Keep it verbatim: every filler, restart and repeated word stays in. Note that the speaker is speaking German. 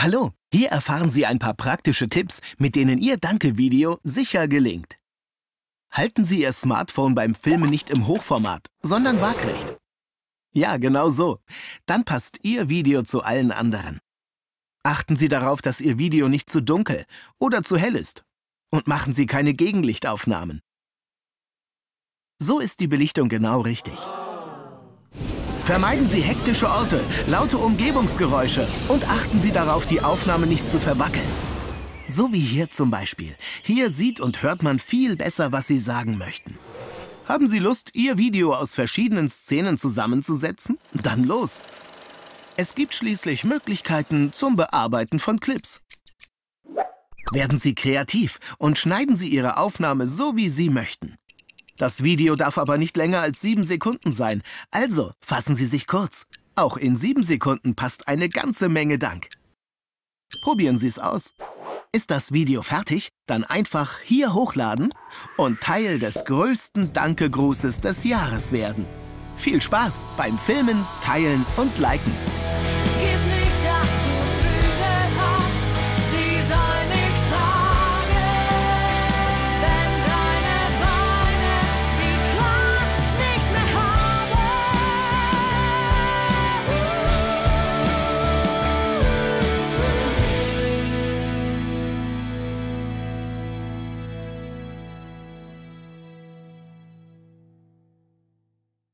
Hallo, hier erfahren Sie ein paar praktische Tipps, mit denen Ihr Danke-Video sicher gelingt. Halten Sie Ihr Smartphone beim Filmen nicht im Hochformat, sondern waagrecht. Ja, genau so. Dann passt Ihr Video zu allen anderen. Achten Sie darauf, dass Ihr Video nicht zu dunkel oder zu hell ist. Und machen Sie keine Gegenlichtaufnahmen. So ist die Belichtung genau richtig. Vermeiden Sie hektische Orte, laute Umgebungsgeräusche und achten Sie darauf, die Aufnahme nicht zu verwackeln. So wie hier zum Beispiel. Hier sieht und hört man viel besser, was Sie sagen möchten. Haben Sie Lust, Ihr Video aus verschiedenen Szenen zusammenzusetzen? Dann los! Es gibt schließlich Möglichkeiten zum Bearbeiten von Clips. Werden Sie kreativ und schneiden Sie Ihre Aufnahme so, wie Sie möchten. Das Video darf aber nicht länger als sieben Sekunden sein, also fassen Sie sich kurz. Auch in sieben Sekunden passt eine ganze Menge Dank. Probieren Sie es aus. Ist das Video fertig? Dann einfach hier hochladen und Teil des größten Danke-Grußes des Jahres werden. Viel Spaß beim Filmen, Teilen und Liken.